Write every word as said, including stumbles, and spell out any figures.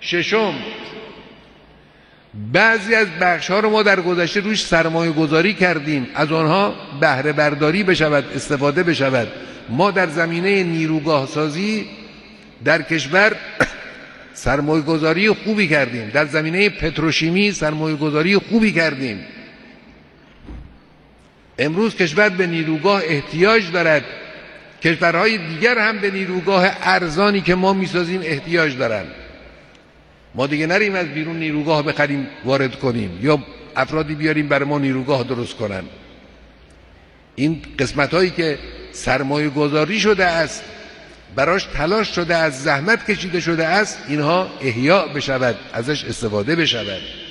ششم، بعضی از بخش ها رو ما در گذشته روش سرمایه گذاری کردیم، از آنها بهره برداری بشود، استفاده بشود. ما در زمینه نیروگاه سازی در کشور سرمایه گذاری خوبی کردیم، در زمینه پتروشیمی سرمایه گذاری خوبی کردیم. امروز کشور به نیروگاه احتیاج دارد، کشورهای دیگر هم به نیروگاه ارزانی که ما میسازیم احتیاج دارند. ما دیگه نریم از بیرون نیروگاه بخریم وارد کنیم یا افرادی بیاریم برای ما نیروگاه درست کنن. این قسمت هایی که سرمایه گذاری شده است، براش تلاش شده است، زحمت کشیده شده است، اینها احیا بشود، ازش استفاده بشود.